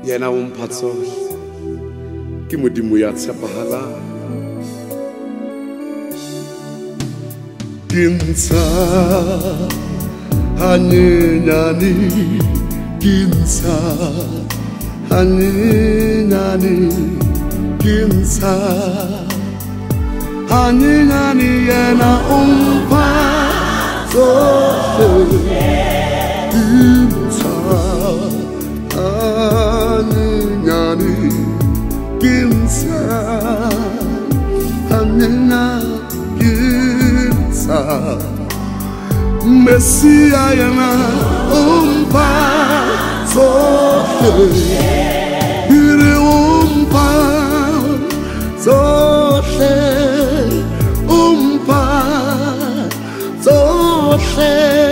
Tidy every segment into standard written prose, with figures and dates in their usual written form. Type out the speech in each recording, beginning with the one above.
yena o mpha tsohle ke modimo ya tshepahalang ke ntsha hanyenyane ke ntsha hanyenyane ke ntsha hanyenyane yena o mpha tsohle Messia yana umpa sote ire umpa sote umpa sote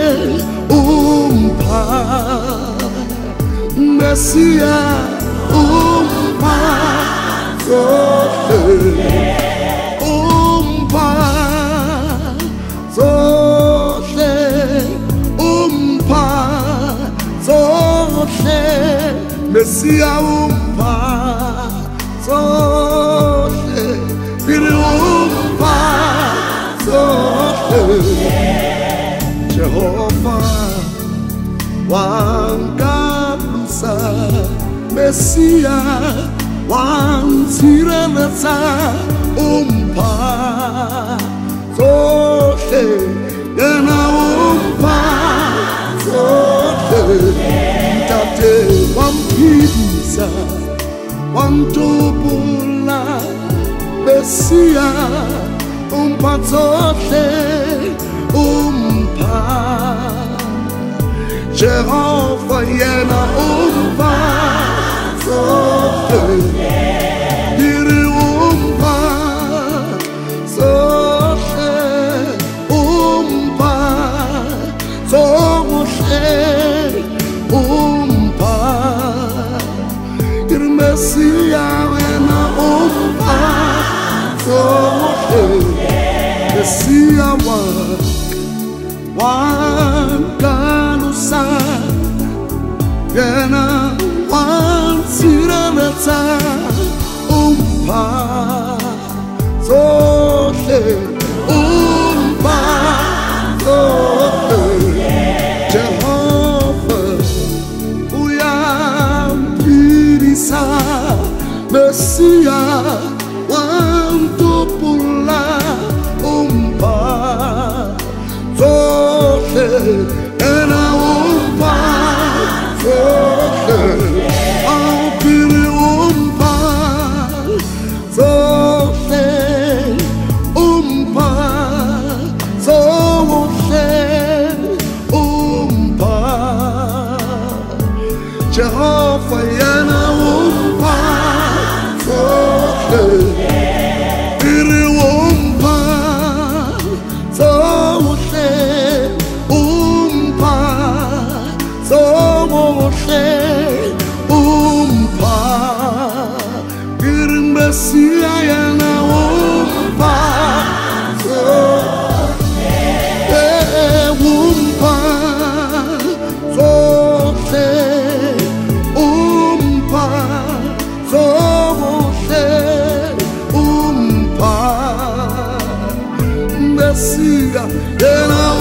umpa Messia umpa sote umpa sote umpa sote Messia umpa sote ire umpa sote Jehovah wangamsa Messia wansirelesa umpa sote yena umpa sote tate wampisa wantubula Messia umpa sote umpa Jehovah yena umpa sote ire umpa sote umpa sote umpa ire Messia yena umpa sote Messia wangalusa yena wansirelesa umpa sote umpa sote Jehovah uyampirisa Messia wantupula umpa sote ena umpa sote ampiri umpa sote umpa sote umpa Jehovah yana umpa sote iri umpa sote umpa sote umpa iri Messia yana umpa sote umpa sote umpa sote umpa Messia yana